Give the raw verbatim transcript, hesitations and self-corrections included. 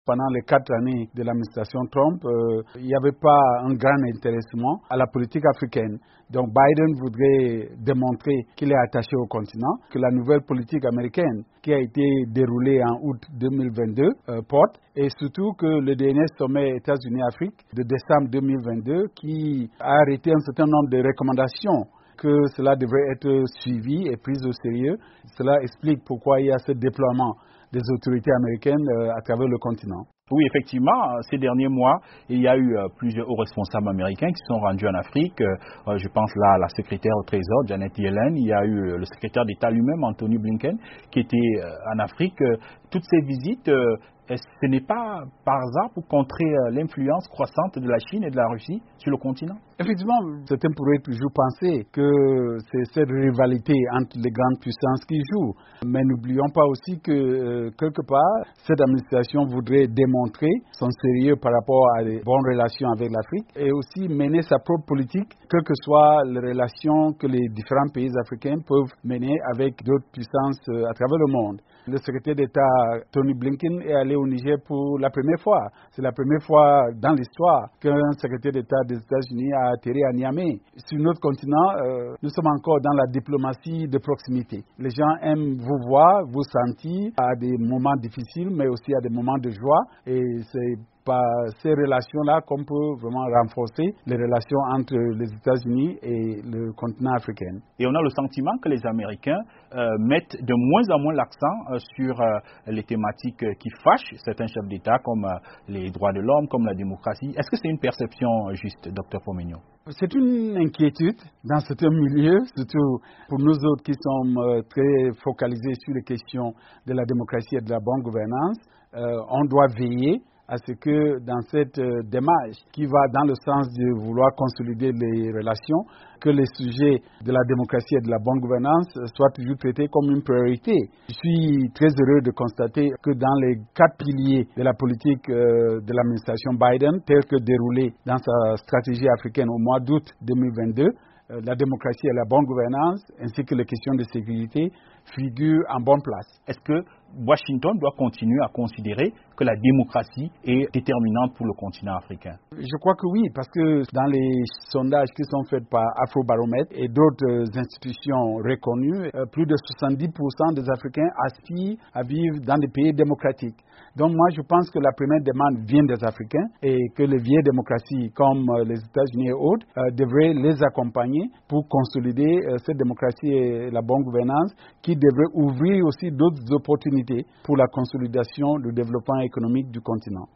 Pendant les quatre années de l'administration Trump, euh, il n'y avait pas un grand intéressement à la politique africaine. Donc Biden voudrait démontrer qu'il est attaché au continent, que la nouvelle politique américaine qui a été déroulée en août deux mille vingt-deux euh, porte, et surtout que le dernier sommet États-Unis-Afrique de décembre deux mille vingt-deux qui a arrêté un certain nombre de recommandations que cela devrait être suivi et pris au sérieux. Cela explique pourquoi il y a ce déploiement des autorités américaines euh, à travers le continent. Oui, effectivement, ces derniers mois, il y a eu euh, plusieurs hauts responsables américains qui sont rendus en Afrique. Euh, je pense là à la secrétaire au Trésor, Janet Yellen. Il y a eu le secrétaire d'État lui-même, Anthony Blinken, qui était euh, en Afrique. Euh, toutes ces visites, euh, ce n'est pas par hasard pour contrer euh, l'influence croissante de la Chine et de la Russie sur le continent? Effectivement, certains pourraient toujours penser que c'est cette rivalité entre les grandes puissances qui joue. Mais n'oublions pas aussi que, euh, quelque part, cette administration voudrait démontrer son sérieux par rapport à des bonnes relations avec l'Afrique et aussi mener sa propre politique, quelles que soient les relations que les différents pays africains peuvent mener avec d'autres puissances euh, à travers le monde. Le secrétaire d'État Tony Blinken est allé au Niger pour la première fois. C'est la première fois dans l'histoire qu'un secrétaire d'État des États-Unis a atterri à Niamey. Sur notre continent, euh, nous sommes encore dans la diplomatie de proximité. Les gens aiment vous voir, vous sentir à des moments difficiles, mais aussi à des moments de joie. Et c'est par ces relations-là qu'on peut vraiment renforcer les relations entre les États-Unis et le continent africain. Et on a le sentiment que les Américains euh, mettent de moins en moins l'accent euh, sur euh, les thématiques qui fâchent certains chefs d'État, comme euh, les droits de l'homme, comme la démocratie. Est-ce que c'est une perception juste, docteur Pomenyo? C'est une inquiétude dans certains milieux, surtout pour nous autres qui sommes euh, très focalisés sur les questions de la démocratie et de la bonne gouvernance. Euh, on doit veiller à ce que dans cette euh, démarche qui va dans le sens de vouloir consolider les relations, que les sujets de la démocratie et de la bonne gouvernance soient toujours traités comme une priorité. Je suis très heureux de constater que dans les quatre piliers de la politique euh, de l'administration Biden, telle que déroulée dans sa stratégie africaine au mois d'août deux mille vingt-deux, euh, la démocratie et la bonne gouvernance, ainsi que les questions de sécurité, figurent en bonne place. Est-ce que Washington doit continuer à considérer que la démocratie est déterminante pour le continent africain? Je crois que oui, parce que dans les sondages qui sont faits par Afrobaromètre et d'autres institutions reconnues, plus de soixante-dix pour cent des Africains aspirent à vivre dans des pays démocratiques. Donc moi, je pense que la première demande vient des Africains et que les vieilles démocraties comme les États-Unis et autres euh, devraient les accompagner pour consolider euh, cette démocratie et la bonne gouvernance qui devrait ouvrir aussi d'autres opportunités pour la consolidation du développement économique du continent.